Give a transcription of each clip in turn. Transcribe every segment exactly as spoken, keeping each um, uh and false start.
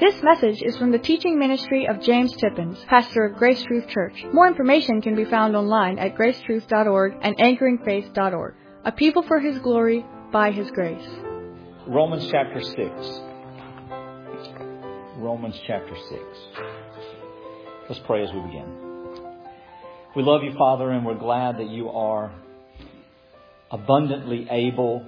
This message is from the teaching ministry of James Tippins, pastor of Grace Truth Church. More information can be found online at grace truth dot org and anchoring faith dot org. A people for His glory, by His grace. Romans chapter six. Romans chapter six. Let's pray as we begin. We love you, Father, and we're glad that you are abundantly able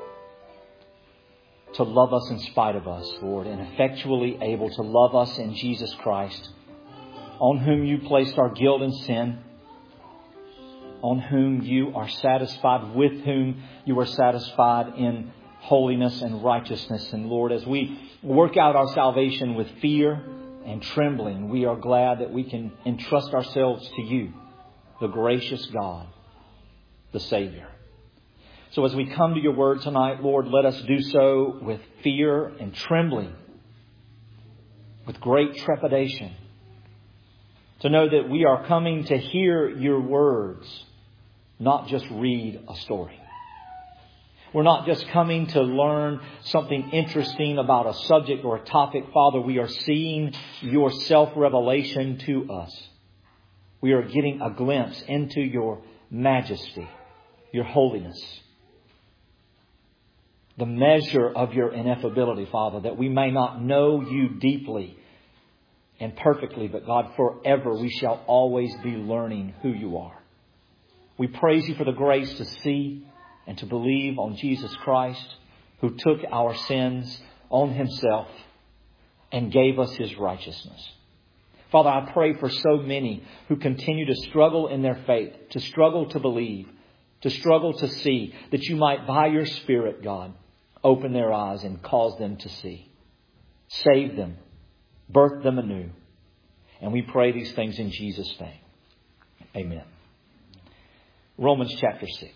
to love us in spite of us, Lord, and effectually able to love us in Jesus Christ, on whom you placed our guilt and sin, on whom you are satisfied, with whom you are satisfied in holiness and righteousness. And Lord, as we work out our salvation with fear and trembling, we are glad that we can entrust ourselves to you, the gracious God, the Savior. So as we come to your word tonight, Lord, let us do so with fear and trembling, with great trepidation, to know that we are coming to hear your words, not just read a story. We're not just coming to learn something interesting about a subject or a topic. Father, we are seeing your self-revelation to us. We are getting a glimpse into your majesty, your holiness, the measure of your ineffability, Father, that we may not know you deeply and perfectly, but God, forever we shall always be learning who you are. We praise you for the grace to see and to believe on Jesus Christ, who took our sins on himself and gave us his righteousness. Father, I pray for so many who continue to struggle in their faith, to struggle to believe, to struggle to see, that you might, by your Spirit, God, open their eyes and cause them to see. Save them. Birth them anew. And we pray these things in Jesus' name. Amen. Romans chapter six.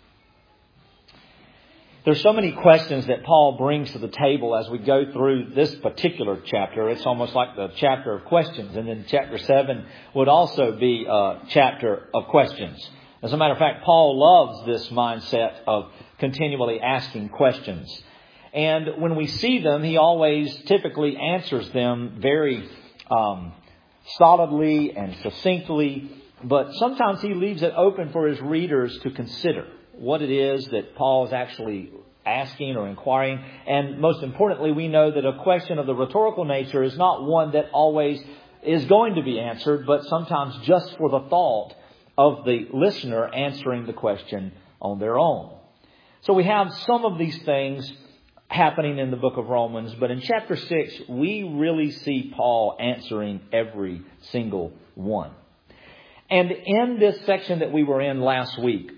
There's so many questions that Paul brings to the table as we go through this particular chapter. It's almost like the chapter of questions. And then chapter seven would also be a chapter of questions. As a matter of fact, Paul loves this mindset of continually asking questions. And when we see them, he always typically answers them very um, solidly and succinctly. But sometimes he leaves it open for his readers to consider what it is that Paul is actually asking or inquiring. And most importantly, we know that a question of the rhetorical nature is not one that always is going to be answered, but sometimes just for the thought of the listener answering the question on their own. So we have some of these things happening in the book of Romans, but in chapter six, we really see Paul answering every single one. And in this section that we were in last week,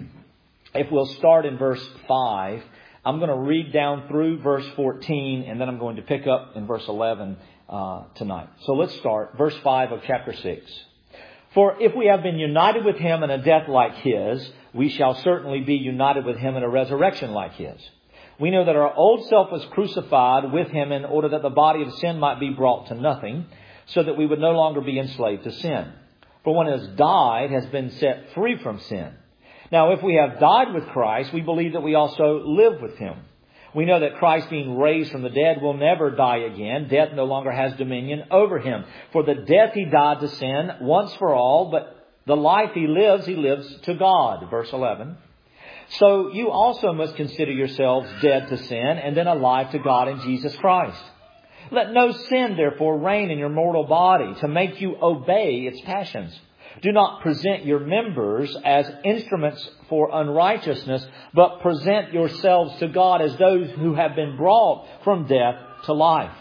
if we'll start in verse five, I'm going to read down through verse fourteen, and then I'm going to pick up in verse eleven uh, tonight. So let's start. Verse five of chapter six. For if we have been united with him in a death like his, we shall certainly be united with him in a resurrection like his. We know that our old self was crucified with him in order that the body of sin might be brought to nothing, so that we would no longer be enslaved to sin. For one who has died has been set free from sin. Now, if we have died with Christ, we believe that we also live with him. We know that Christ, being raised from the dead, will never die again. Death no longer has dominion over him. For the death he died to sin once for all, but the life he lives, he lives to God. Verse eleven. So you also must consider yourselves dead to sin and then alive to God in Jesus Christ. Let no sin, therefore, reign in your mortal body to make you obey its passions. Do not present your members as instruments for unrighteousness, but present yourselves to God as those who have been brought from death to life,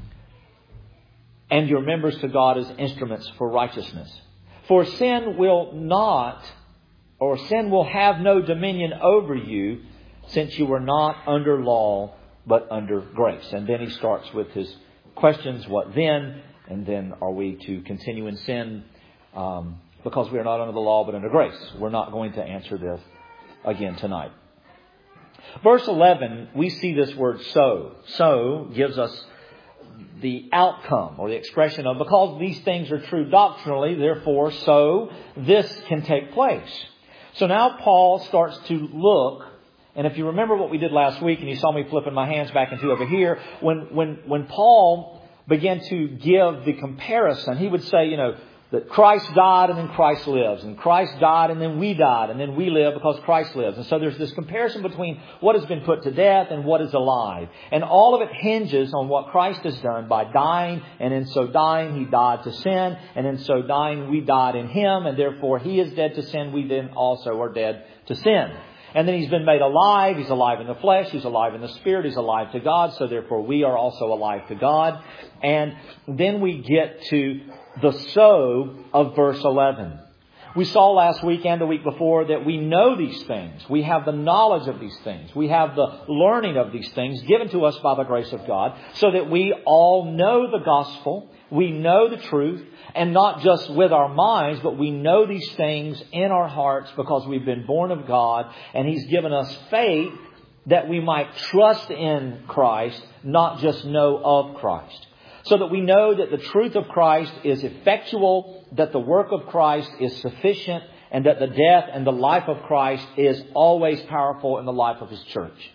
and your members to God as instruments for righteousness. For sin will not, or sin will have no dominion over you, since you were not under law, but under grace. And then he starts with his questions. What then? And then are we to continue in sin? Um, because we are not under the law, but under grace. We're not going to answer this again tonight. Verse eleven, we see this word so. So gives us the outcome or the expression of, because these things are true doctrinally, therefore, so this can take place. So now Paul starts to look, and if you remember what we did last week, and you saw me flipping my hands back and two over here, when, when, when Paul began to give the comparison. He would say, you know, that Christ died and then Christ lives. And Christ died and then we died and then we live because Christ lives. And so there's this comparison between what has been put to death and what is alive. And all of it hinges on what Christ has done by dying. And in so dying, He died to sin. And in so dying, we died in Him. And therefore, He is dead to sin. We then also are dead to sin. And then He's been made alive. He's alive in the flesh. He's alive in the Spirit. He's alive to God. So therefore, we are also alive to God. And then we get to the so of verse eleven. We saw last week and the week before that we know these things. We have the knowledge of these things. We have the learning of these things given to us by the grace of God, so that we all know the gospel. We know the truth, and not just with our minds, but we know these things in our hearts because we've been born of God, and He's given us faith that we might trust in Christ, not just know of Christ. So that we know that the truth of Christ is effectual, that the work of Christ is sufficient, and that the death and the life of Christ is always powerful in the life of His church.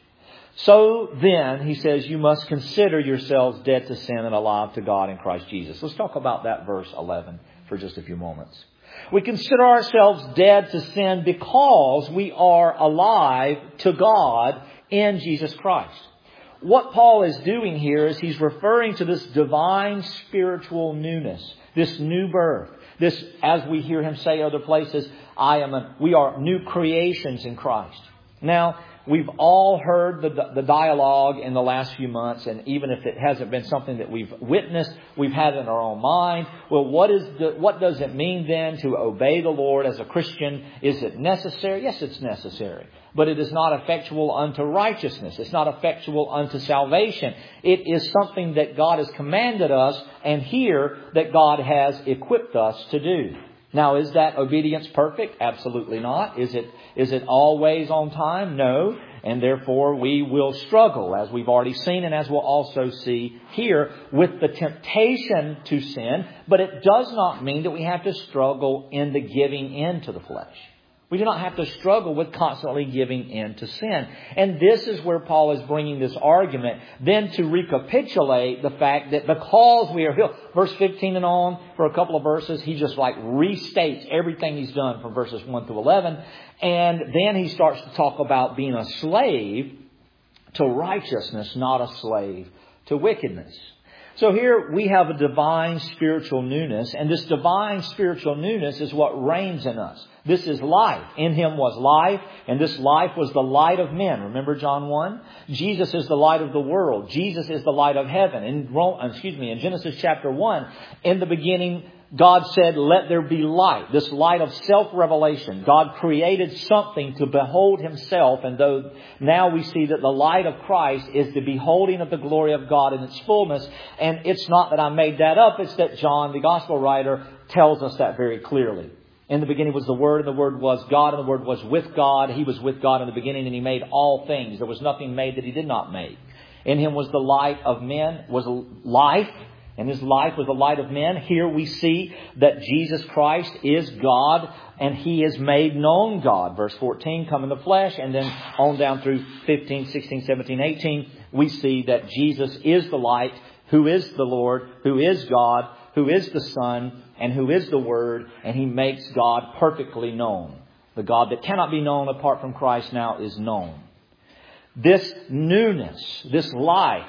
So then, he says, you must consider yourselves dead to sin and alive to God in Christ Jesus. Let's talk about that verse eleven for just a few moments. We consider ourselves dead to sin because we are alive to God in Jesus Christ. What Paul is doing here is he's referring to this divine spiritual newness, this new birth. This, as we hear him say other places, I am a, we are new creations in Christ. Now, we've all heard the, the dialogue in the last few months, and even if it hasn't been something that we've witnessed, we've had it in our own mind. Well, what is the, what does it mean then to obey the Lord as a Christian? Is it necessary? Yes, it's necessary. But it is not effectual unto righteousness. It's not effectual unto salvation. It is something that God has commanded us, and here that God has equipped us to do. Now, is that obedience perfect? Absolutely not. Is it, is it always on time? No. And therefore we will struggle, as we've already seen and as we'll also see here, with the temptation to sin. But it does not mean that we have to struggle in the giving in to the flesh. We do not have to struggle with constantly giving in to sin. And this is where Paul is bringing this argument. Then to recapitulate the fact that because we are healed. Verse fifteen and on, for a couple of verses, he just like restates everything he's done from verses one through eleven. And then he starts to talk about being a slave to righteousness, not a slave to wickedness. So here we have a divine spiritual newness, and this divine spiritual newness is what reigns in us. This is life. In Him was life, and this life was the light of men. Remember John one? Jesus is the light of the world. Jesus is the light of heaven. In Rome, excuse me, in Genesis chapter one, in the beginning, God said, let there be light. This light of self-revelation. God created something to behold Himself. And though now we see that the light of Christ is the beholding of the glory of God in its fullness. And it's not that I made that up. It's that John, the gospel writer, tells us that very clearly. In the beginning was the Word, and the Word was God, and the Word was with God. He was with God in the beginning, and He made all things. There was nothing made that He did not make. In Him was the light of men, was life. And His life was the light of men. Here we see that Jesus Christ is God, and He is made known God. Verse fourteen, come in the flesh. And then on down through fifteen, sixteen, seventeen, eighteen, we see that Jesus is the light, who is the Lord, who is God, who is the Son, and who is the Word. And He makes God perfectly known. The God that cannot be known apart from Christ now is known. This newness, this life,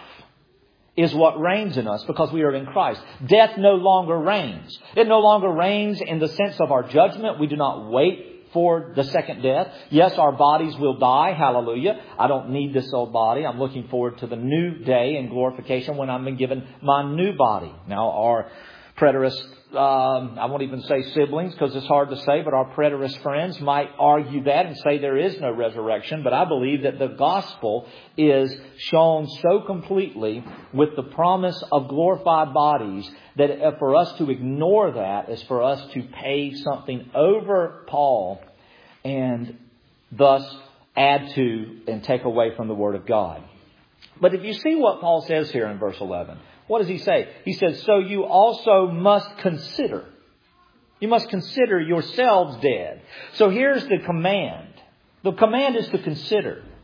is what reigns in us because we are in Christ. Death no longer reigns. It no longer reigns in the sense of our judgment. We do not wait for the second death. Yes, our bodies will die. Hallelujah. I don't need this old body. I'm looking forward to the new day in glorification when I'm given my new body. Now, our preterist, um, I won't even say siblings because it's hard to say, but our preterist friends might argue that and say there is no resurrection. But I believe that the gospel is shown so completely with the promise of glorified bodies that for us to ignore that is for us to pay something over Paul and thus add to and take away from the Word of God. But if you see what Paul says here in verse eleven, what does he say? He says, so you also must consider. You must consider yourselves dead. So here's the command. The command is to consider.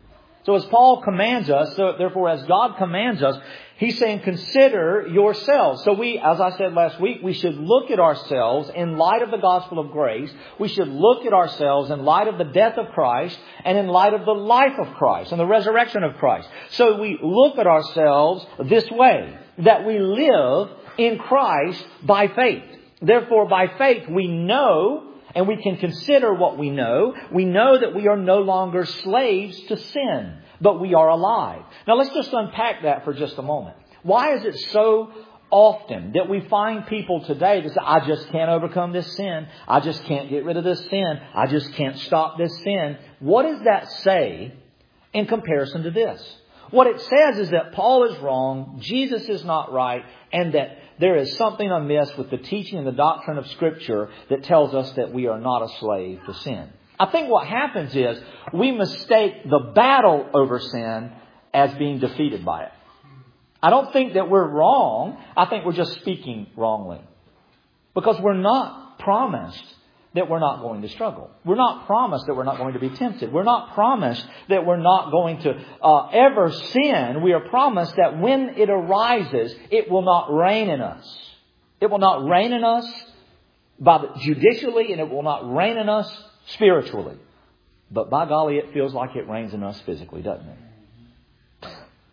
So as Paul commands us, so therefore as God commands us, He's saying, consider yourselves. So we, as I said last week, we should look at ourselves in light of the gospel of grace. We should look at ourselves in light of the death of Christ and in light of the life of Christ and the resurrection of Christ. So we look at ourselves this way, that we live in Christ by faith. Therefore, by faith, we know and we can consider what we know. We know that we are no longer slaves to sin, but we are alive. Now let's just unpack that for just a moment. Why is it so often that we find people today that say, I just can't overcome this sin. I just can't get rid of this sin. I just can't stop this sin. What does that say in comparison to this? What it says is that Paul is wrong, Jesus is not right, and that there is something amiss with the teaching and the doctrine of Scripture that tells us that we are not a slave to sin. I think what happens is we mistake the battle over sin as being defeated by it. I don't think that we're wrong. I think we're just speaking wrongly. Because we're not promised that we're not going to struggle. We're not promised that we're not going to be tempted. We're not promised that we're not going to uh, ever sin. We are promised that when it arises, it will not reign in us. It will not reign in us by the, judicially, and it will not reign in us spiritually. But by golly, it feels like it reigns in us physically, doesn't it?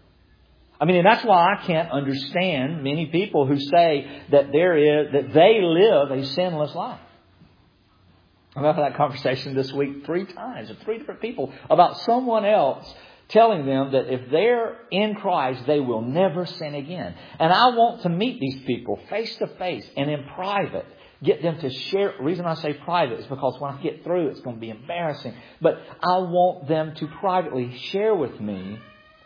I mean, and that's why I can't understand many people who say that there is that they live a sinless life. I've had that conversation this week three times with three different people about someone else telling them that if they're in Christ, they will never sin again. And I want to meet these people face to face and in private. Get them to share. The reason I say private is because when I get through, it's going to be embarrassing. But I want them to privately share with me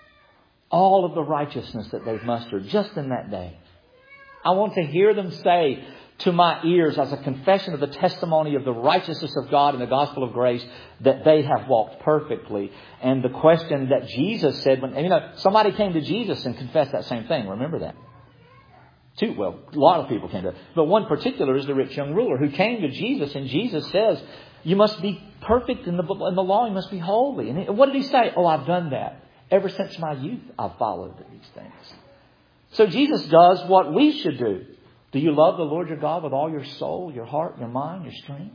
all of the righteousness that they've mustered just in that day. I want to hear them say to my ears as a confession of the testimony of the righteousness of God and the gospel of grace that they have walked perfectly. And the question that Jesus said, when, and you know, somebody came to Jesus and confessed that same thing. Remember that. Two, well, a lot of people came to it. But one particular is the rich young ruler who came to Jesus, and Jesus says, you must be perfect in the, in the law. You must be holy. And what did he say? Oh, I've done that. Ever since my youth, I've followed these things. So Jesus does what we should do. Do you love the Lord your God with all your soul, your heart, your mind, your strength?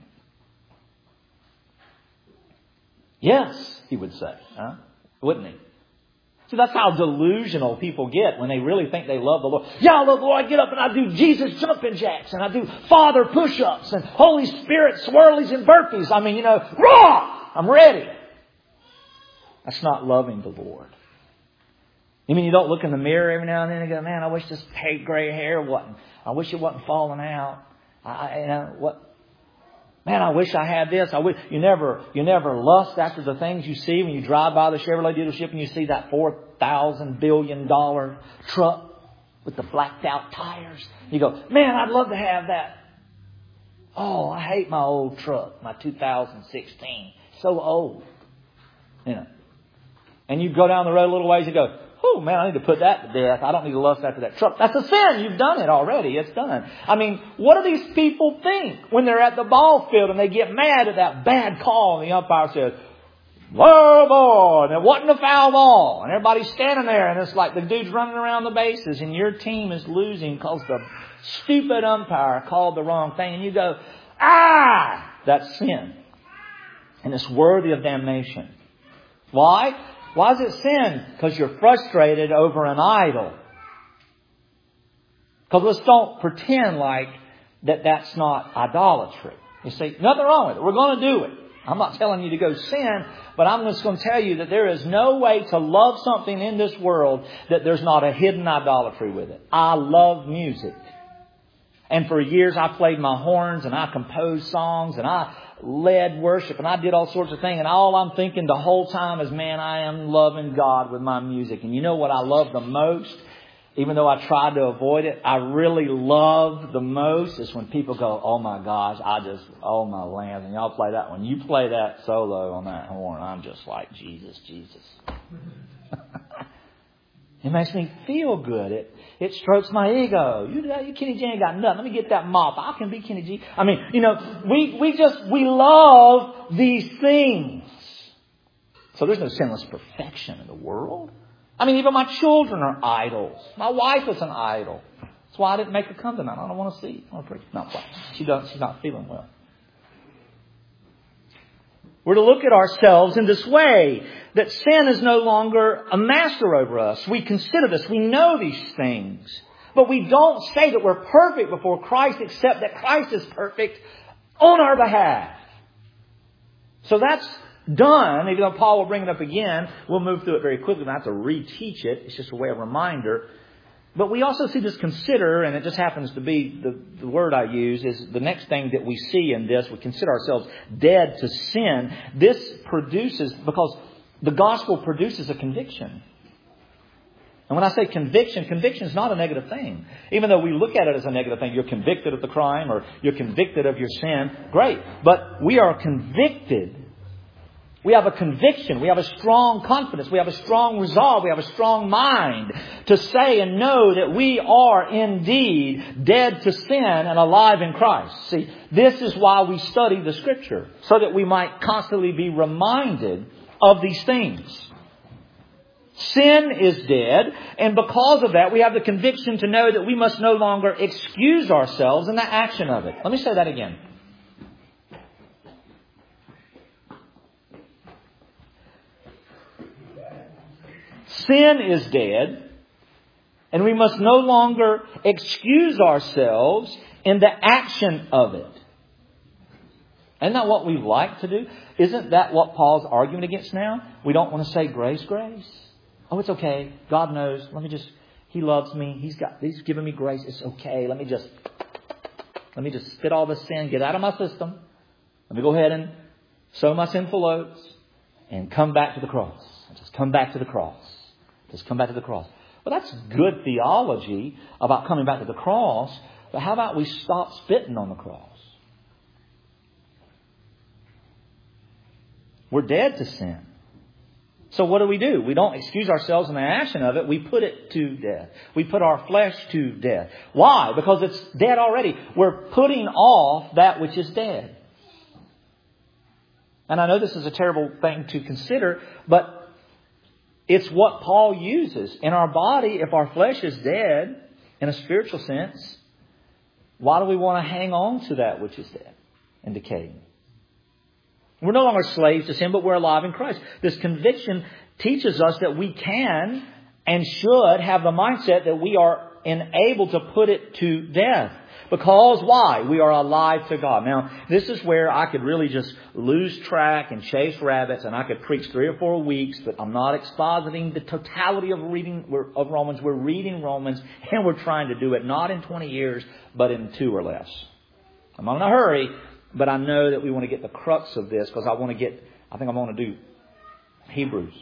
Yes, he would say. Huh? Wouldn't he? See, that's how delusional people get when they really think they love the Lord. Yeah, I love the Lord. I get up and I do Jesus jumping jacks. And I do Father push-ups and Holy Spirit swirlies and burpees. I mean, you know, raw! I'm ready. That's not loving the Lord. You mean you don't look in the mirror every now and then and go, man, I wish this gray hair wasn't. I wish it wasn't falling out. I, you know, what? Man, I wish I had this. I wish you never, you never lust after the things you see when you drive by the Chevrolet dealership and you see that four thousand billion dollar truck with the blacked out tires. You go, man, I'd love to have that. Oh, I hate my old truck, my two thousand sixteen. So old. You know. And you go down the road a little ways and go, oh, man, I need to put that to death. I don't need to lust after that truck. That's a sin. You've done it already. It's done. I mean, what do these people think when they're at the ball field and they get mad at that bad call and the umpire says, whoa, boy, and it wasn't a foul ball. And everybody's standing there and it's like the dude's running around the bases and your team is losing because the stupid umpire called the wrong thing. And you go, ah, that's sin. And it's worthy of damnation. Why? Why is it sin? Because you're frustrated over an idol. Because let's don't pretend like that that's not idolatry. You see, nothing wrong with it. We're going to do it. I'm not telling you to go sin, but I'm just going to tell you that there is no way to love something in this world that there's not a hidden idolatry with it. I love music. And for years I played my horns and I composed songs and I led worship and I did all sorts of things. And all I'm thinking the whole time is, man, I am loving God with my music. And you know what I love the most? Even though I tried to avoid it, I really love the most is when people go, oh my gosh, I just, oh my land. And y'all play that one. You play that solo on that horn. I'm just like, Jesus, Jesus. It makes me feel good. It it strokes my ego. You, you Kenny G ain't got nothing. Let me get that mop. I can be Kenny G. I mean, you know, we, we just, we love these things. So there's no sinless perfection in the world. I mean, even my children are idols. My wife is an idol. That's why I didn't make her come tonight. I don't want to see. I want to preach. Not why. She doesn't. She's not feeling well. We're to look at ourselves in this way, that sin is no longer a master over us. We consider this. We know these things. But we don't say that we're perfect before Christ, except that Christ is perfect on our behalf. So that's done. Even though Paul will bring it up again, we'll move through it very quickly. We don't have to reteach it. It's just a way of reminder. But we also see this consider, and it just happens to be the, the word I use, is the next thing that we see in this. We consider ourselves dead to sin. This produces, because the gospel produces a conviction. And when I say conviction, conviction is not a negative thing. Even though we look at it as a negative thing, you're convicted of the crime or you're convicted of your sin. Great. But we are convicted. We have a conviction. We have a strong confidence. We have a strong resolve. We have a strong mind to say and know that we are indeed dead to sin and alive in Christ. See, this is why we study the Scripture, so that we might constantly be reminded of these things. Sin is dead, and because of that, we have the conviction to know that we must no longer excuse ourselves in the action of it. Let me say that again. Sin is dead, and we must no longer excuse ourselves in the action of it. Isn't that what we like to do? Isn't that what Paul's arguing against now? We don't want to say grace, grace. Oh, it's okay. God knows. Let me just, He loves me. He's got, He's given me grace. It's okay. Let me just, let me just spit all the sin, get out of my system. Let me go ahead and sow my sinful oats and come back to the cross. Just come back to the cross. Just come back to the cross. Well, that's good theology about coming back to the cross. But how about we stop spitting on the cross? We're dead to sin. So what do we do? We don't excuse ourselves in the action of it. We put it to death. We put our flesh to death. Why? Because it's dead already. We're putting off that which is dead. And I know this is a terrible thing to consider, but it's what Paul uses. In our body, if our flesh is dead, in a spiritual sense, why do we want to hang on to that which is dead and decaying? We're no longer slaves to sin, but we're alive in Christ. This conviction teaches us that we can and should have the mindset that we are enabled to put it to death. Because why? We are alive to God. Now, this is where I could really just lose track and chase rabbits, and I could preach three or four weeks, but I'm not expositing the totality of reading of Romans. We're reading Romans, and we're trying to do it not in twenty years, but in two or less. I'm not in a hurry, but I know that we want to get the crux of this, because I want to get, I think I want to do Hebrews.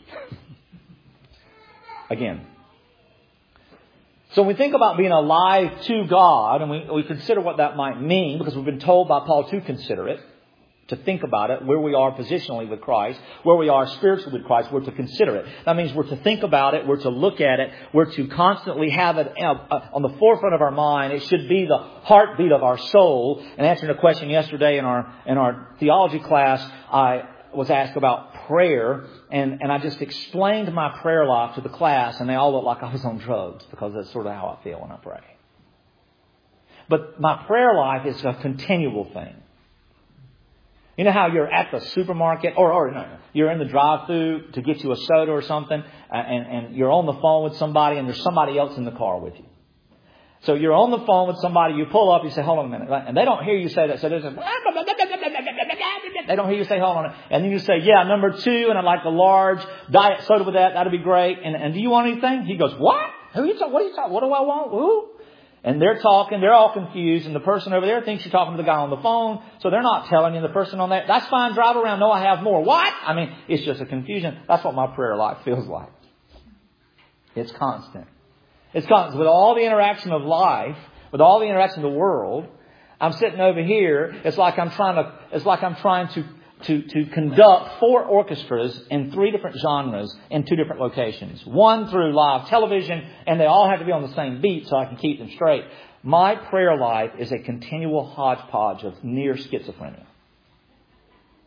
Again. So when we think about being alive to God, and we, we consider what that might mean, because we've been told by Paul to consider it, to think about it, where we are positionally with Christ, where we are spiritually with Christ, we're to consider it. That means we're to think about it, we're to look at it, we're to constantly have it on the forefront of our mind. It should be the heartbeat of our soul. And answering a question yesterday in our in our theology class, I was asked about prayer, and, and I just explained my prayer life to the class, and they all looked like I was on drugs, because that's sort of how I feel when I pray. But my prayer life is a continual thing. You know how you're at the supermarket, or, or no, you're in the drive-thru to get you a soda or something, and, and you're on the phone with somebody, and there's somebody else in the car with you. So you're on the phone with somebody, you pull up, you say, hold on a minute. Right? And they don't hear you say that. So there's a, they don't hear you say, hold on. And then you say, yeah, number two, and I'd like the large diet soda with that. That'd be great. And, and do you want anything? He goes, what? Who are you talking? What are you talking? What do I want? Who? And they're talking, they're all confused, and the person over there thinks you're talking to the guy on the phone, so they're not telling you. The person on that, that's fine, drive around, no, I have more. What? I mean, it's just a confusion. That's what my prayer life feels like. It's constant. It's constant. With all the interaction of life, with all the interaction of the world, I'm sitting over here, it's like I'm trying to, it's like I'm trying to, to, to conduct four orchestras in three different genres in two different locations. One through live television, and they all have to be on the same beat so I can keep them straight. My prayer life is a continual hodgepodge of near schizophrenia.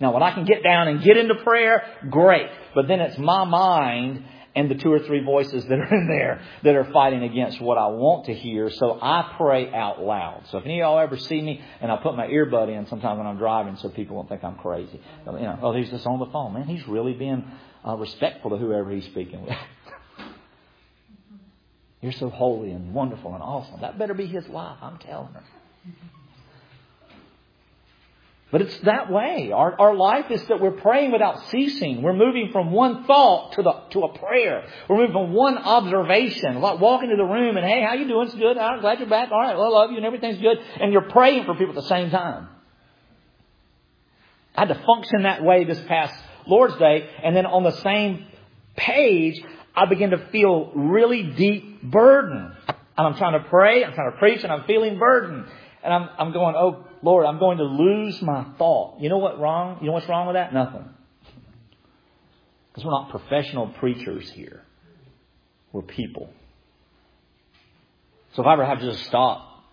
Now, when I can get down and get into prayer, great. But then it's my mind and the two or three voices that are in there that are fighting against what I want to hear. So I pray out loud. So if any of y'all ever see me, and I put my earbud in sometimes when I'm driving so people won't think I'm crazy. You know, oh, he's just on the phone. Man, he's really being uh, respectful to whoever he's speaking with. You're so holy and wonderful and awesome. That better be his life, I'm telling her. But it's that way. Our, our life is that we're praying without ceasing. We're moving from one thought to the to a prayer. We're moving from one observation. Like walking to the room and, hey, how you doing? It's good. I'm glad you're back. All right, well, I love you and everything's good. And you're praying for people at the same time. I had to function that way this past Lord's Day. And then on the same page, I began to feel really deep burden. And I'm trying to pray. I'm trying to preach and I'm feeling burden. And I'm, I'm going, oh, Lord, I'm going to lose my thought. You know what wrong? You know what's wrong with that? Nothing. Because we're not professional preachers here. We're people. So if I ever have to just stop,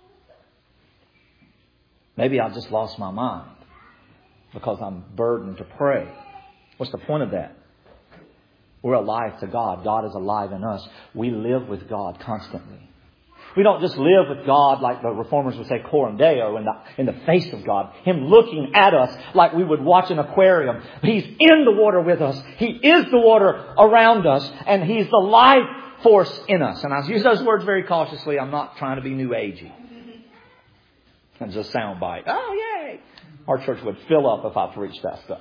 maybe I've just lost my mind because I'm burdened to pray. What's the point of that? We're alive to God. God is alive in us. We live with God constantly. We don't just live with God like the reformers would say, coram deo, in the, in the face of God. Him looking at us like we would watch an aquarium. He's in the water with us. He is the water around us. And He's the life force in us. And I use those words very cautiously. I'm not trying to be new agey. It's a sound bite. Oh, yay! Our church would fill up if I preached that stuff.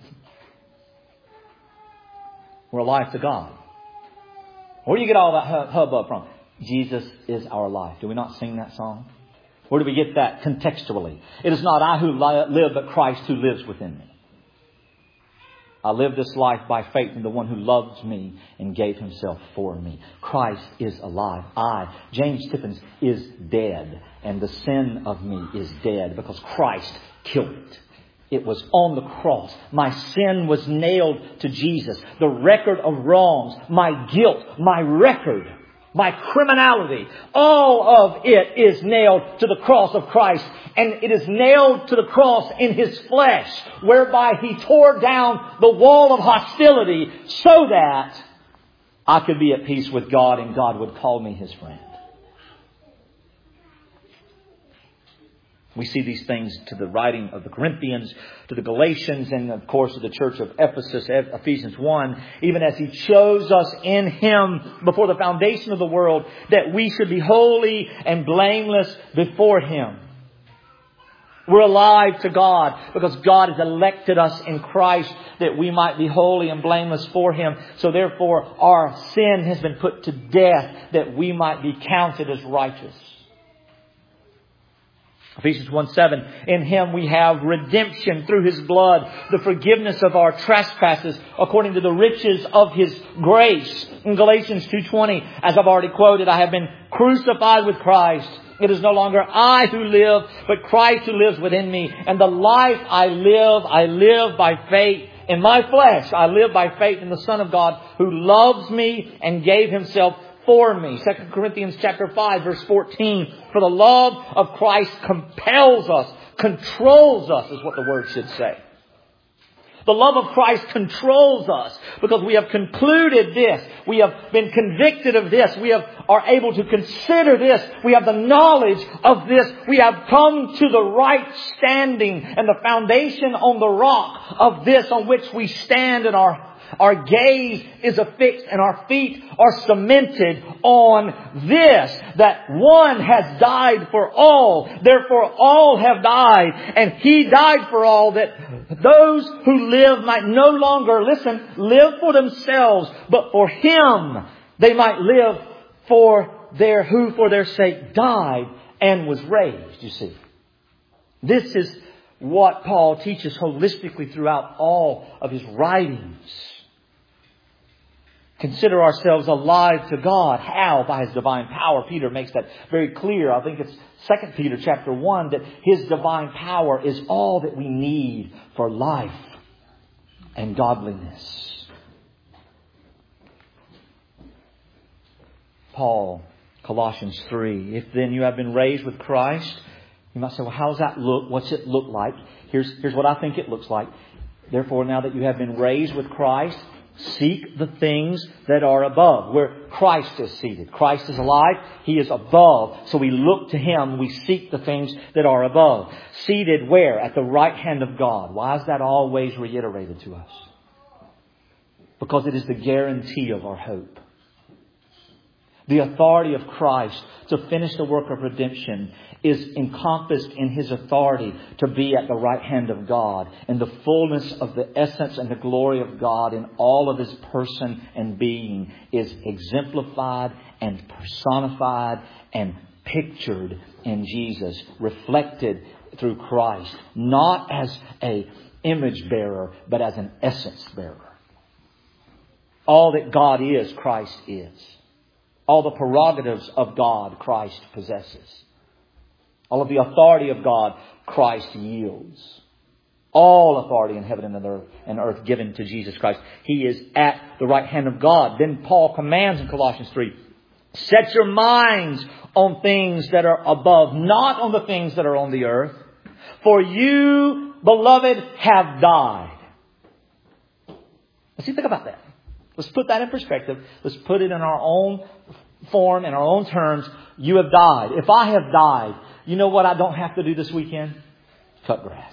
We're alive to God. Where do you get all that hubbub from? Jesus is our life. Do we not sing that song? Where do we get that contextually? It is not I who live, but Christ who lives within me. I live this life by faith in the one who loves me and gave himself for me. Christ is alive. I, James Tippins, is dead. And the sin of me is dead because Christ killed it. It was on the cross. My sin was nailed to Jesus. The record of wrongs, my guilt, my record, my criminality, all of it is nailed to the cross of Christ. And it is nailed to the cross in His flesh, whereby He tore down the wall of hostility so that I could be at peace with God and God would call me His friend. We see these things to the writing of the Corinthians, to the Galatians, and of course to the church of Ephesus, Ephesians one, even as He chose us in Him before the foundation of the world, that we should be holy and blameless before Him. We're alive to God because God has elected us in Christ that we might be holy and blameless for Him. So therefore our sin has been put to death that we might be counted as righteous. Ephesians one seven, in Him we have redemption through His blood, the forgiveness of our trespasses according to the riches of His grace. In Galatians two twenty, as I've already quoted, I have been crucified with Christ. It is no longer I who live, but Christ who lives within me. And the life I live, I live by faith in my flesh. I live by faith in the Son of God who loves me and gave Himself for me. Second Corinthians chapter five, verse fourteen. For the love of Christ compels us, controls us, is what the word should say. The love of Christ controls us because we have concluded this. We have been convicted of this. We have, are able to consider this. We have the knowledge of this. We have come to the right standing and the foundation on the rock of this on which we stand, and our Our gaze is affixed and our feet are cemented on this, that one has died for all. Therefore all have died, and He died for all, that those who live might no longer, listen, live for themselves, but for Him they might live for their, who for their sake died and was raised, you see. This is what Paul teaches holistically throughout all of his writings. Consider ourselves alive to God. How? By His divine power. Peter makes that very clear. I think it's Second Peter chapter one, that His divine power is all that we need for life and godliness. Paul, Colossians three. If then you have been raised with Christ, you might say, well, how does that look? What's it look like? Here's, here's what I think it looks like. Therefore, now that you have been raised with Christ, seek the things that are above, where Christ is seated. Christ is alive. He is above. So we look to Him. We seek the things that are above. Seated where? At the right hand of God. Why is that always reiterated to us? Because it is the guarantee of our hope. The authority of Christ to finish the work of redemption is encompassed in His authority to be at the right hand of God. And the fullness of the essence and the glory of God in all of His person and being is exemplified and personified and pictured in Jesus, reflected through Christ, not as an image bearer, but as an essence bearer. All that God is, Christ is. All the prerogatives of God, Christ possesses. All of the authority of God, Christ yields. All authority in heaven and on earth, and earth given to Jesus Christ. He is at the right hand of God. Then Paul commands in Colossians three, set your minds on things that are above, not on the things that are on the earth. For you, beloved, have died. Let's see, think about that. Let's put that in perspective. Let's put it in our own form, in our own terms. You have died. If I have died, you know what I don't have to do this weekend? Cut grass.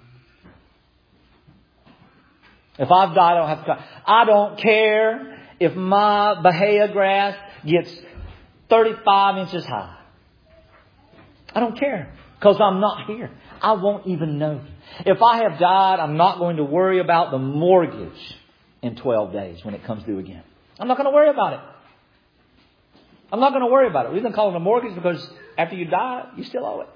If I've died, I don't have to cut. I don't care if my Bahia grass gets thirty-five inches high. I don't care because I'm not here. I won't even know. If I have died, I'm not going to worry about the mortgage in twelve days when it comes due again. I'm not going to worry about it. I'm not going to worry about it. The reason I call it a mortgage is because after you die, you still owe it.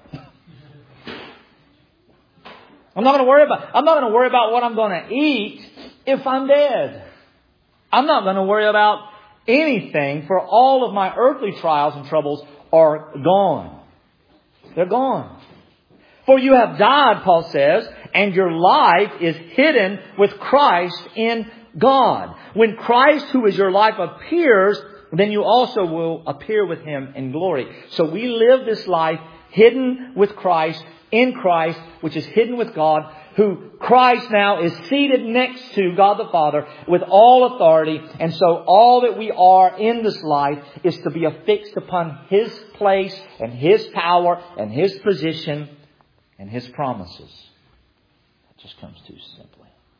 I'm not going to worry about I'm not going to worry about what I'm going to eat if I'm dead. I'm not going to worry about anything, for all of my earthly trials and troubles are gone. They're gone. For you have died, Paul says, and your life is hidden with Christ in God. When Christ, who is your life, appears, then you also will appear with Him in glory. So we live this life hidden with Christ, in Christ, which is hidden with God, who Christ now is seated next to God the Father with all authority. And so all that we are in this life is to be affixed upon His place and His power and His position and His promises. That just comes too simply.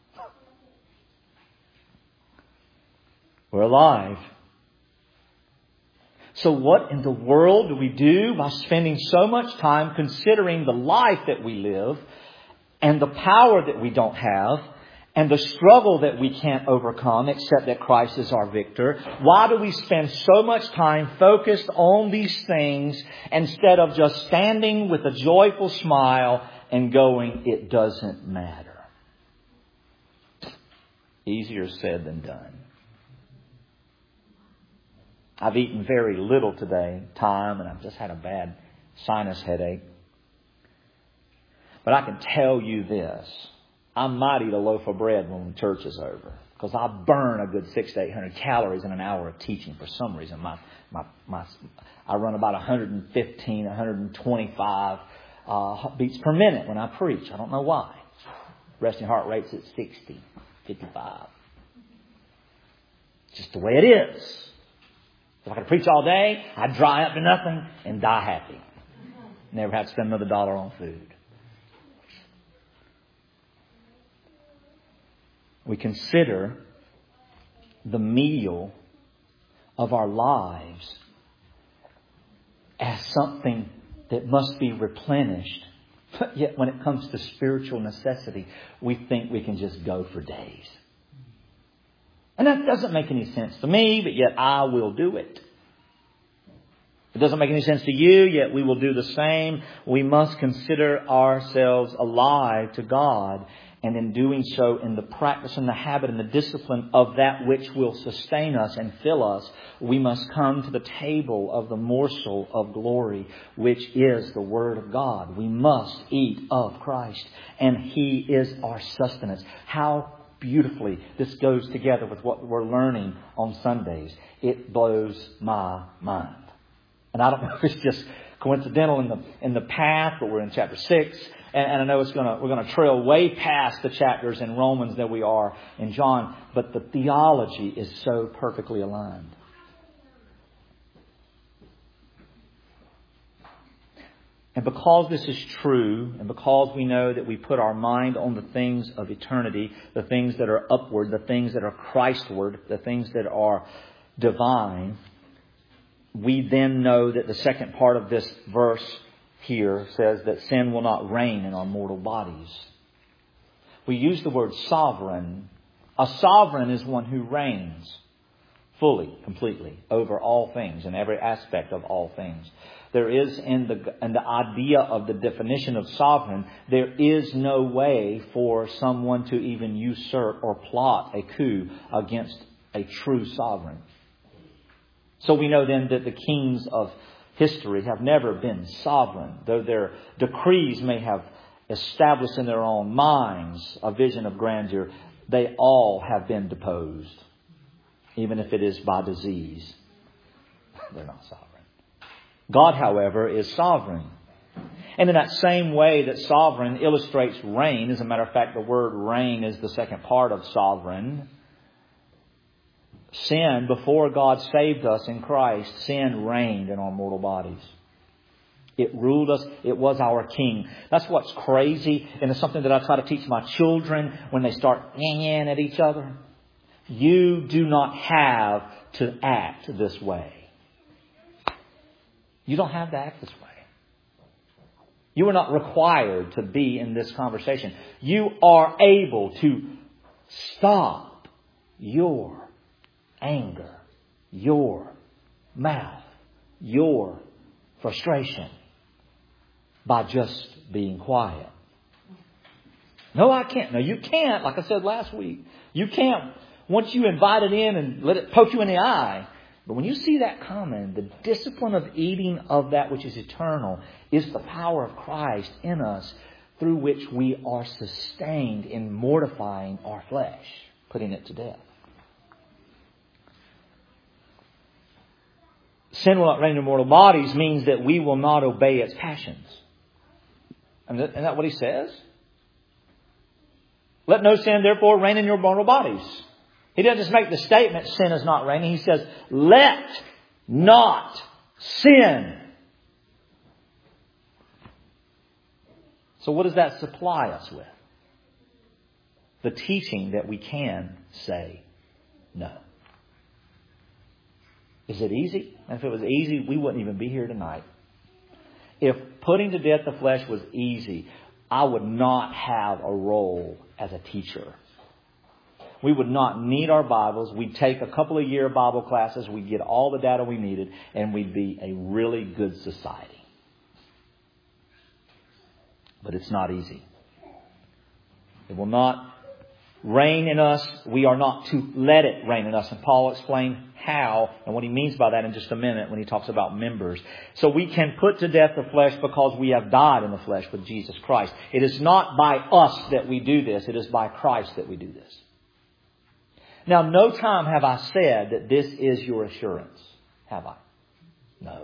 We're alive. So what in the world do we do by spending so much time considering the life that we live and the power that we don't have and the struggle that we can't overcome except that Christ is our victor? Why do we spend so much time focused on these things instead of just standing with a joyful smile and going, it doesn't matter? Easier said than done. I've eaten very little today, time, and I've just had a bad sinus headache. But I can tell you this. I might eat a loaf of bread when church is over, because I burn a good six to eight hundred calories in an hour of teaching. For some reason, my my my I run about one hundred fifteen, one hundred twenty-five uh, beats per minute when I preach. I don't know why. Resting heart rate's at sixty, fifty-five. Just the way it is. If I could preach all day, I'd dry up to nothing and die happy. Never have to spend another dollar on food. We consider the meal of our lives as something that must be replenished. But yet when it comes to spiritual necessity, we think we can just go for days. And that doesn't make any sense to me, but yet I will do it. It doesn't make any sense to you, yet we will do the same. We must consider ourselves alive to God, and in doing so, in the practice and the habit and the discipline of that which will sustain us and fill us, we must come to the table of the morsel of glory, which is the Word of God. We must eat of Christ, and He is our sustenance. How beautifully this goes together with what we're learning on Sundays. It blows my mind. And I don't know if it's just coincidental in the in the path, but we're in chapter six, And, and I know it's gonna we're gonna trail way past the chapters in Romans that we are in John, but the theology is so perfectly aligned. And because this is true, and because we know that we put our mind on the things of eternity, the things that are upward, the things that are Christward, the things that are divine, we then know that the second part of this verse here says that sin will not reign in our mortal bodies. We use the word sovereign. A sovereign is one who reigns fully, completely, over all things, in every aspect of all things. There is in the, in the idea of the definition of sovereign, there is no way for someone to even usurp or plot a coup against a true sovereign. So we know then that the kings of history have never been sovereign, though their decrees may have established in their own minds a vision of grandeur. They all have been deposed, even if it is by disease. They're not sovereign. God, however, is sovereign. And in that same way that sovereign illustrates reign, as a matter of fact, the word reign is the second part of sovereign. Sin, before God saved us in Christ, sin reigned in our mortal bodies. It ruled us. It was our king. That's what's crazy. And it's something that I try to teach my children when they start yang at each other. You do not have to act this way. You don't have to act this way. You are not required to be in this conversation. You are able to stop your anger, your mouth, your frustration by just being quiet. No, I can't. No, you can't. Like I said last week, you can't. Once you invite it in and let it poke you in the eye. But when you see that coming, the discipline of eating of that which is eternal is the power of Christ in us, through which we are sustained in mortifying our flesh, putting it to death. Sin will not reign in mortal bodies means that we will not obey its passions. Isn't that what he says? Let no sin therefore reign in your mortal bodies. He doesn't just make the statement, sin is not reigning. He says, let not sin. So what does that supply us with? The teaching that we can say no. Is it easy? And if it was easy, we wouldn't even be here tonight. If putting to death the flesh was easy, I would not have a role as a teacher. We would not need our Bibles. We'd take a couple of year Bible classes. We'd get all the data we needed. And we'd be a really good society. But it's not easy. It will not reign in us. We are not to let it reign in us. And Paul explained how and what he means by that in just a minute when he talks about members. So we can put to death the flesh because we have died in the flesh with Jesus Christ. It is not by us that we do this. It is by Christ that we do this. Now, no time have I said that this is your assurance. Have I? No.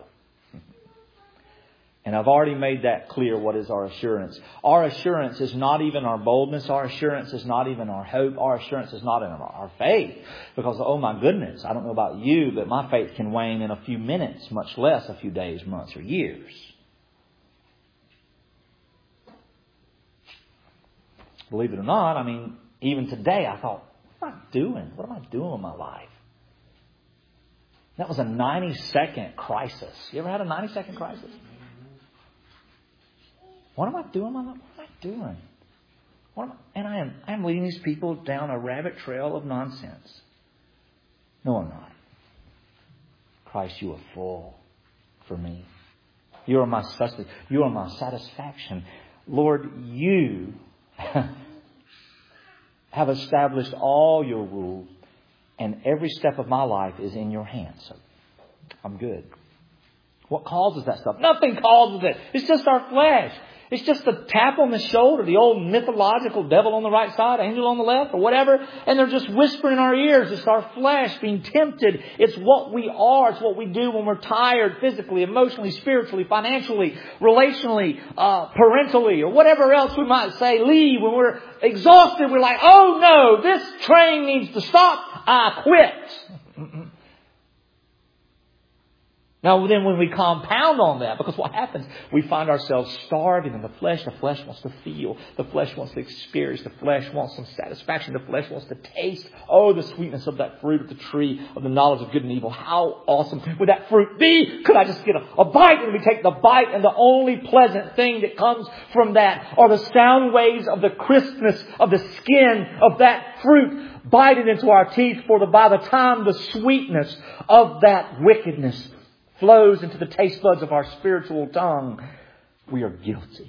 And I've already made that clear. What is our assurance? Our assurance is not even our boldness. Our assurance is not even our hope. Our assurance is not in our faith. Because, oh my goodness, I don't know about you, but my faith can wane in a few minutes, much less a few days, months, or years. Believe it or not, I mean, even today I thought, what am I doing? What am I doing with my life? That was a ninety second crisis. You ever had a ninety second crisis? What am I doing? What am I doing? What am I? And I am I am leading these people down a rabbit trail of nonsense. No, I'm not. Christ, you are full for me. You are my sustenance. You are my satisfaction. Lord, you have established all your rules, and every step of my life is in your hands. So I'm good. What causes that stuff? Nothing causes it. It's just our flesh. It's just a tap on the shoulder, the old mythological devil on the right side, angel on the left, or whatever. And they're just whispering in our ears. It's our flesh being tempted. It's what we are. It's what we do when we're tired physically, emotionally, spiritually, financially, relationally, uh, parentally, or whatever else we might say. Leave. When we're exhausted, we're like, oh no, this train needs to stop. I quit. Now then when we compound on that, because what happens, we find ourselves starving in the flesh. The flesh wants to feel. The flesh wants to experience. The flesh wants some satisfaction. The flesh wants to taste. Oh, the sweetness of that fruit of the tree of the knowledge of good and evil. How awesome would that fruit be? Could I just get a, a bite? And we take the bite, and the only pleasant thing that comes from that are the sound waves of the crispness of the skin of that fruit biting into our teeth. For the, by the time the sweetness of that wickedness flows into the taste buds of our spiritual tongue, we are guilty.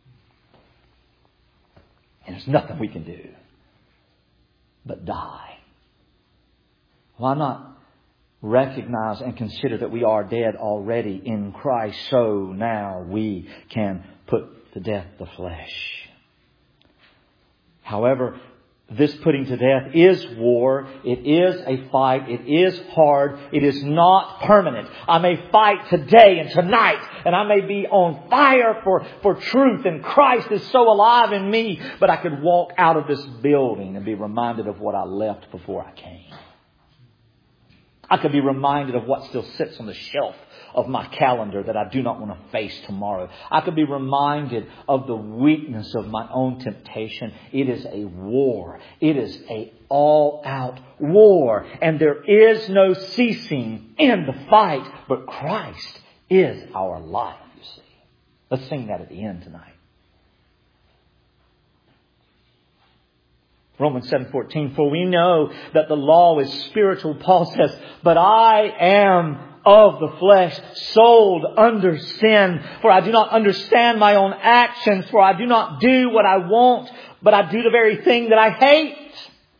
And there's nothing we can do but die. Why not recognize and consider that we are dead already in Christ, so now we can put to death the flesh. However, this putting to death is war. It is a fight. It is hard. It is not permanent. I may fight today and tonight, and I may be on fire for, for truth, and Christ is so alive in me, but I could walk out of this building and be reminded of what I left before I came. I could be reminded of what still sits on the shelf of my calendar that I do not want to face tomorrow. I could be reminded of the weakness of my own temptation. It is a war. It is a all-out war. And there is no ceasing in the fight. But Christ is our life, you see. Let's sing that at the end tonight. Romans seven fourteen, for we know that the law is spiritual, Paul says, but I am of the flesh, sold under sin. For I do not understand my own actions, for I do not do what I want, but I do the very thing that I hate.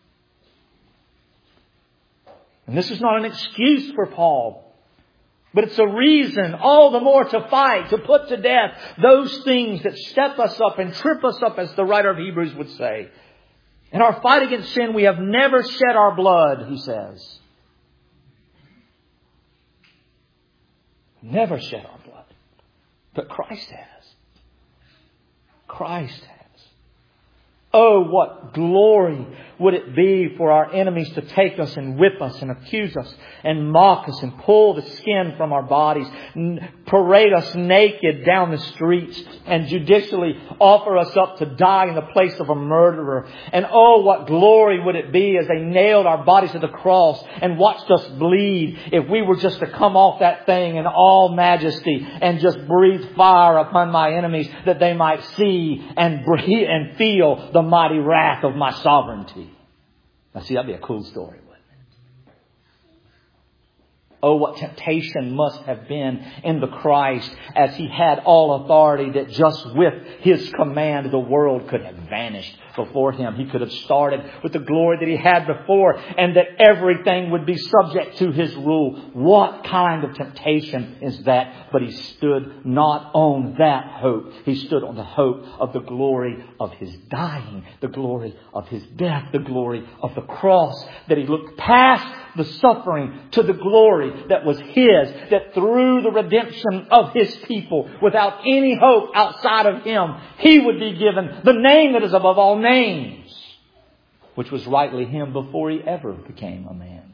And this is not an excuse for Paul, but it's a reason all the more to fight, to put to death those things that step us up and trip us up, as the writer of Hebrews would say. In our fight against sin, we have never shed our blood, he says. Never shed our blood. But Christ has. Christ has. Oh, what glory would it be for our enemies to take us and whip us and accuse us and mock us and pull the skin from our bodies, parade us naked down the streets and judicially offer us up to die in the place of a murderer. And oh, what glory would it be as they nailed our bodies to the cross and watched us bleed, if we were just to come off that thing in all majesty and just breathe fire upon my enemies, that they might see and breathe and feel the mighty wrath of my sovereignty. Now see, that'd be a cool story, wouldn't it? Oh, what temptation must have been in the Christ, as he had all authority, that just with his command the world could have vanished before him. He could have started with the glory that he had before, and that everything would be subject to his rule. What kind of temptation is that? But he stood not on that hope. He stood on the hope of the glory of his dying, the glory of his death, the glory of the cross, that he looked past the suffering to the glory that was his, that through the redemption of his people, without any hope outside of him, he would be given the name that is above all names, which was rightly him before he ever became a man.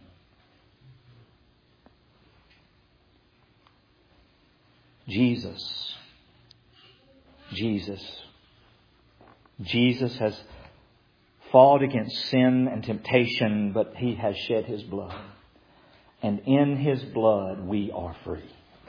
Jesus. Jesus. Jesus has fought against sin and temptation, but he has shed his blood. And in his blood we are free.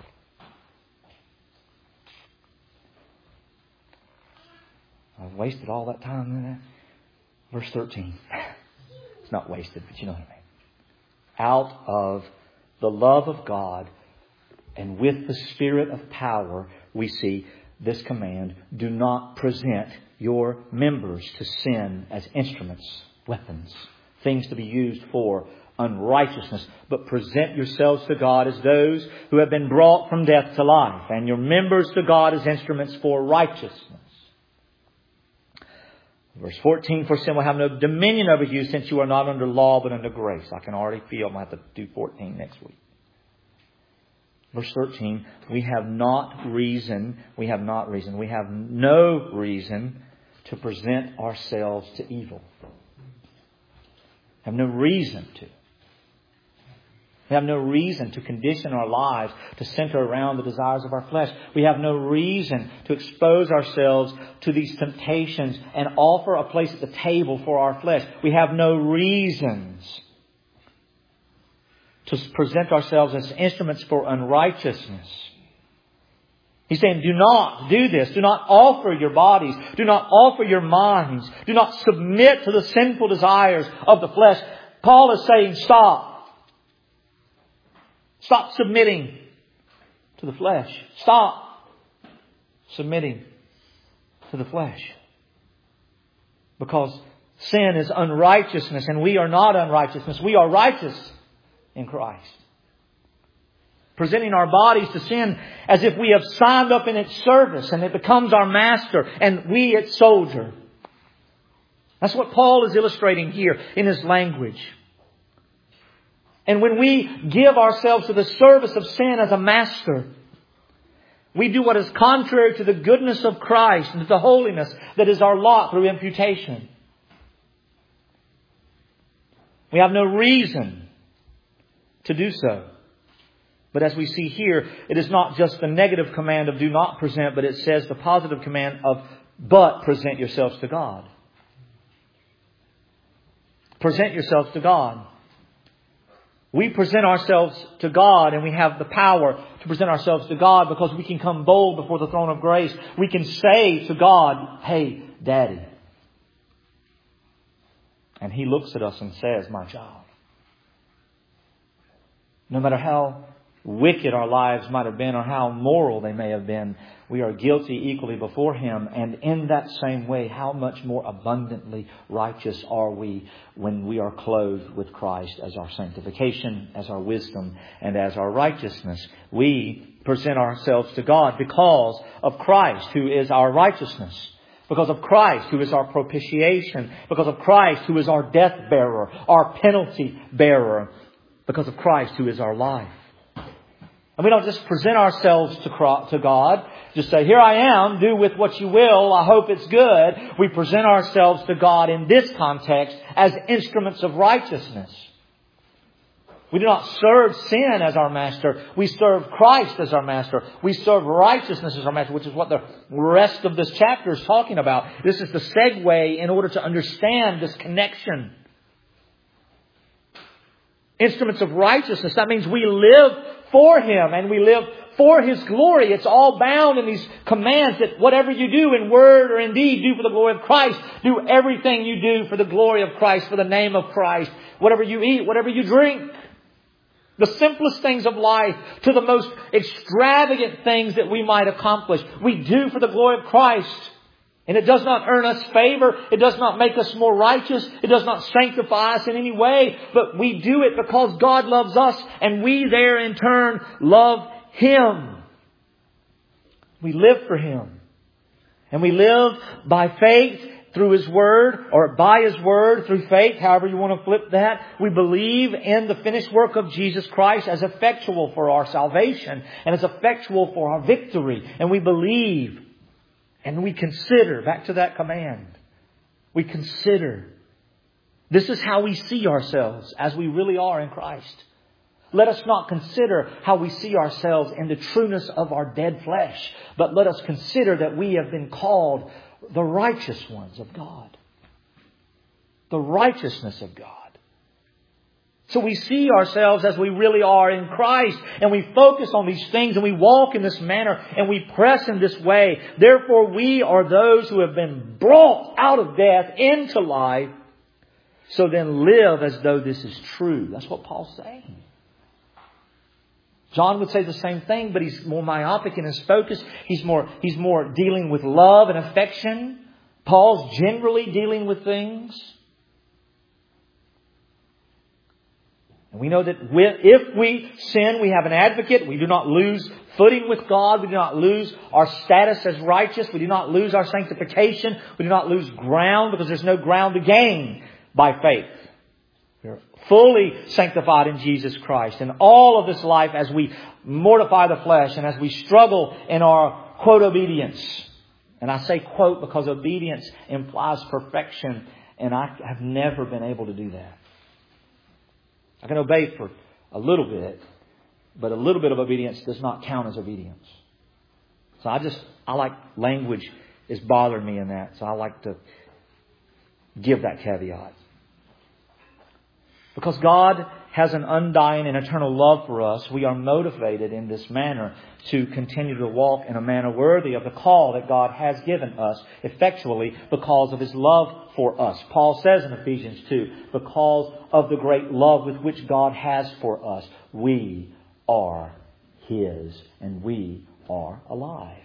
I've wasted all that time in that. Verse thirteen. It's not wasted, but you know what I mean. Out of the love of God and with the Spirit of power, we see this command: do not present your members to sin as instruments, weapons, things to be used for unrighteousness, but present yourselves to God as those who have been brought from death to life, and your members to God as instruments for righteousness. Verse fourteen, for sin will have no dominion over you, since you are not under law but under grace. I can already feel I'm going to have to do fourteen next week. Verse thirteen, we have not reason, we have not reason, we have no reason to present ourselves to evil. We have no reason to. We have no reason to condition our lives to center around the desires of our flesh. We have no reason to expose ourselves to these temptations and offer a place at the table for our flesh. We have no reasons to present ourselves as instruments for unrighteousness. He's saying, do not do this. Do not offer your bodies. Do not offer your minds. Do not submit to the sinful desires of the flesh. Paul is saying, stop. Stop submitting to the flesh. Stop submitting to the flesh. Because sin is unrighteousness, and we are not unrighteousness. We are righteous in Christ. Presenting our bodies to sin as if we have signed up in its service and it becomes our master and we its soldier. That's what Paul is illustrating here in his language. And when we give ourselves to the service of sin as a master, we do what is contrary to the goodness of Christ and to the holiness that is our lot through imputation. We have no reason to do so. But as we see here, it is not just the negative command of do not present, but it says the positive command of but present yourselves to God. Present yourselves to God. We present ourselves to God, and we have the power to present ourselves to God because we can come bold before the throne of grace. We can say to God, hey, Daddy. And He looks at us and says, my child. No matter how wicked our lives might have been or how immoral they may have been, we are guilty equally before Him. And in that same way, how much more abundantly righteous are we when we are clothed with Christ as our sanctification, as our wisdom, and as our righteousness. We present ourselves to God because of Christ, who is our righteousness. Because of Christ, who is our propitiation. Because of Christ, who is our death bearer, our penalty bearer. Because of Christ, who is our life. And we don't just present ourselves to to God. Just say, here I am, do with what you will. I hope it's good. We present ourselves to God in this context as instruments of righteousness. We do not serve sin as our master. We serve Christ as our master. We serve righteousness as our master, which is what the rest of this chapter is talking about. This is the segue in order to understand this connection. Instruments of righteousness. That means we live for Him and we live for His glory. It's all bound in these commands that whatever you do in word or in deed, do for the glory of Christ. Do everything you do for the glory of Christ, for the name of Christ. Whatever you eat, whatever you drink. The simplest things of life to the most extravagant things that we might accomplish. We do for the glory of Christ. And it does not earn us favor. It does not make us more righteous. It does not sanctify us in any way. But we do it because God loves us. And we there in turn love Him. We live for Him. And we live by faith through His Word, or by His Word through faith, however you want to flip that. We believe in the finished work of Jesus Christ as effectual for our salvation and as effectual for our victory. And we believe. And we consider, back to that command, we consider. This is how we see ourselves as we really are in Christ. Let us not consider how we see ourselves in the trueness of our dead flesh, but let us consider that we have been called the righteous ones of God. The righteousness of God. So we see ourselves as we really are in Christ, and we focus on these things, and we walk in this manner, and we press in this way. Therefore, we are those who have been brought out of death into life. So then live as though this is true. That's what Paul's saying. John would say the same thing, but he's more myopic in his focus. He's more, he's more dealing with love and affection. Paul's generally dealing with things. We know that if we sin, we have an advocate. We do not lose footing with God. We do not lose our status as righteous. We do not lose our sanctification. We do not lose ground because there's no ground to gain by faith. We're fully sanctified in Jesus Christ. And all of this life, as we mortify the flesh and as we struggle in our, quote, obedience. And I say quote because obedience implies perfection. And I have never been able to do that. I can obey for a little bit, but a little bit of obedience does not count as obedience. So I just, I like language is bothering me in that. So I like to give that caveat. Because God has an undying and eternal love for us, we are motivated in this manner to continue to walk in a manner worthy of the call that God has given us effectually because of His love for us. Paul says in Ephesians two, because of the great love with which God has for us, we are His and we are alive.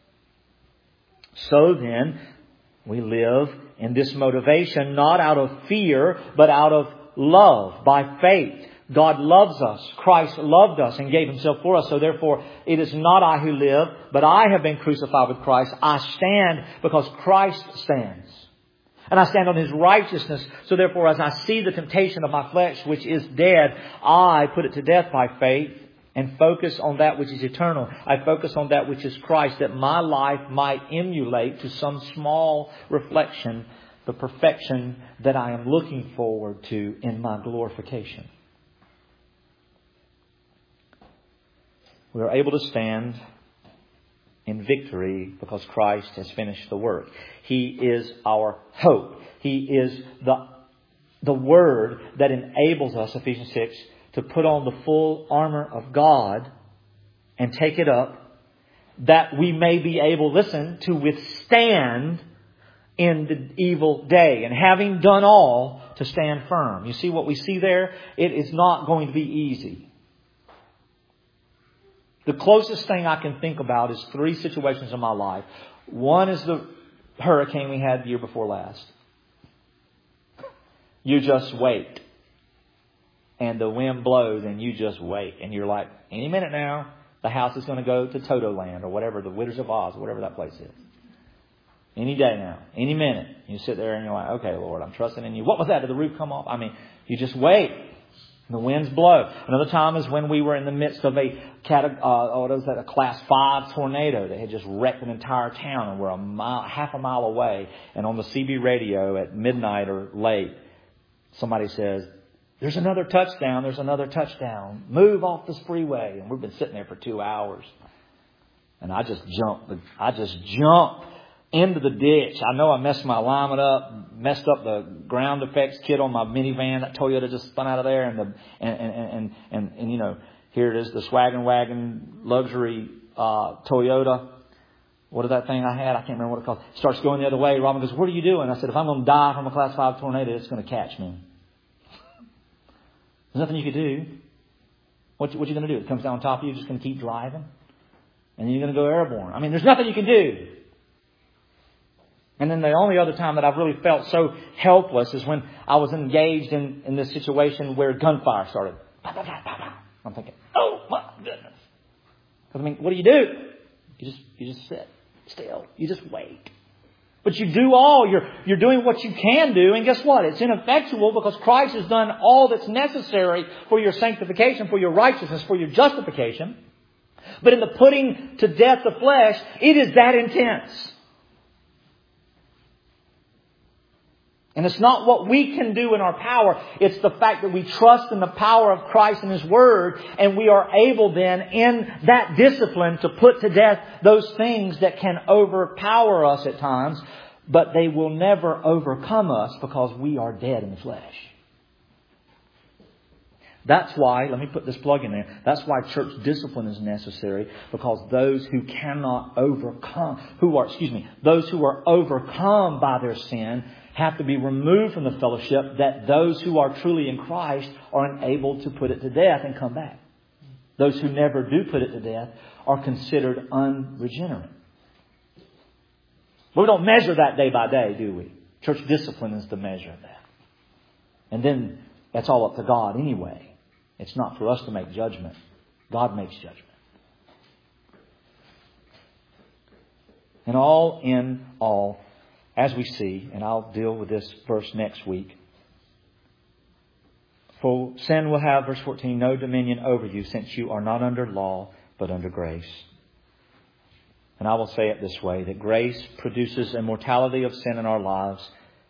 So then, we live in this motivation not out of fear, but out of love, by faith. God loves us. Christ loved us and gave Himself for us. So therefore, it is not I who live, but I have been crucified with Christ. I stand because Christ stands. And I stand on His righteousness. So therefore, as I see the temptation of my flesh, which is dead, I put it to death by faith and focus on that which is eternal. I focus on that which is Christ, that my life might emulate to some small reflection the perfection that I am looking forward to in my glorification. We are able to stand in victory because Christ has finished the work. He is our hope. He is the, the Word that enables us, Ephesians six, to put on the full armor of God and take it up, that we may be able, listen, to withstand in the evil day, and having done all, to stand firm. You see what we see there? It is not going to be easy. The closest thing I can think about is three situations in my life. One is the hurricane we had the year before last. You just wait. And the wind blows and you just wait. And you're like, any minute now, the house is going to go to Toto Land or whatever, the Wizards of Oz, whatever that place is. Any day now, any minute. You sit there and you're like, okay, Lord, I'm trusting in you. What was that? Did the roof come off? I mean, you just wait. The winds blow. Another time is when we were in the midst of a cat, uh, oh, what was that? A class five tornado that had just wrecked an entire town, and we're a mile, half a mile away. And on the C B radio at midnight or late, somebody says, "There's another touchdown. There's another touchdown. Move off this freeway." And we've been sitting there for two hours. And I just jumped. I just jumped into the ditch. I know I messed my alignment up, messed up the ground effects kit on my minivan. That Toyota just spun out of there, and the and and and and, and you know, here it is, the Swaggin' Wagon luxury uh, Toyota. What is that thing I had? I can't remember what it's called. It starts going the other way. Robin goes, "What are you doing?" I said, "If I'm going to die from a class five tornado, it's going to catch me." There's nothing you could do. What what you going to do? It comes down on top of you. You're just going to keep driving, and then you're going to go airborne. I mean, there's nothing you can do. And then the only other time that I've really felt so helpless is when I was engaged in, in this situation where gunfire started. I'm thinking, oh my goodness. Because I mean, what do you do? You just you just sit still. You just wait. But you do all. You're you're doing what you can do. And guess what? It's ineffectual because Christ has done all that's necessary for your sanctification, for your righteousness, for your justification. But in the putting to death the flesh, it is that intense. And it's not what we can do in our power. It's the fact that we trust in the power of Christ and His Word. And we are able then in that discipline to put to death those things that can overpower us at times. But they will never overcome us because we are dead in the flesh. That's why, let me put this plug in there. That's why church discipline is necessary. Because those who cannot overcome, who are, excuse me, those who are overcome by their sin have to be removed from the fellowship, that those who are truly in Christ are unable to put it to death and come back. Those who never do put it to death are considered unregenerate. But we don't measure that day by day, do we? Church discipline is the measure of that. And then that's all up to God anyway. It's not for us to make judgment. God makes judgment. And all in all, as we see, and I'll deal with this verse next week, for sin will have, verse fourteen, no dominion over you, since you are not under law, but under grace. And I will say it this way, that grace produces a mortality of sin in our lives.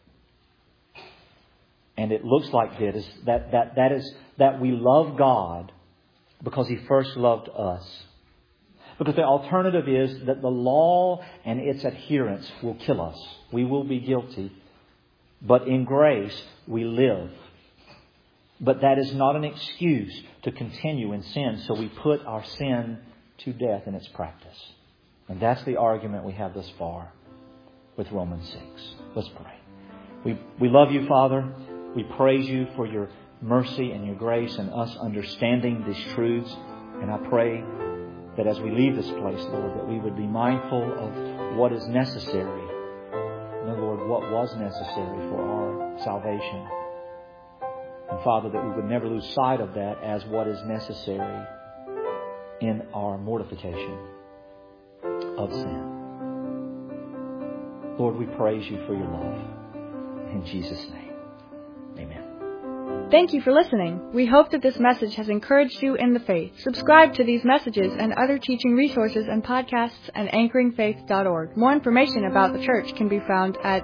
And it looks like this, that, that, that is that we love God because He first loved us. Because the alternative is that the law and its adherence will kill us. We will be guilty. But in grace, we live. But that is not an excuse to continue in sin. So we put our sin to death in its practice. And that's the argument we have thus far with Romans six. Let's pray. We, we love you, Father. We praise you for your mercy and your grace and us understanding these truths. And I pray that as we leave this place, Lord, that we would be mindful of what is necessary. No, Lord, what was necessary for our salvation. And Father, that we would never lose sight of that as what is necessary in our mortification of sin. Lord, we praise you for your love. In Jesus' name, amen. Thank you for listening. We hope that this message has encouraged you in the faith. Subscribe to these messages and other teaching resources and podcasts at anchoring faith dot org. More information about the church can be found at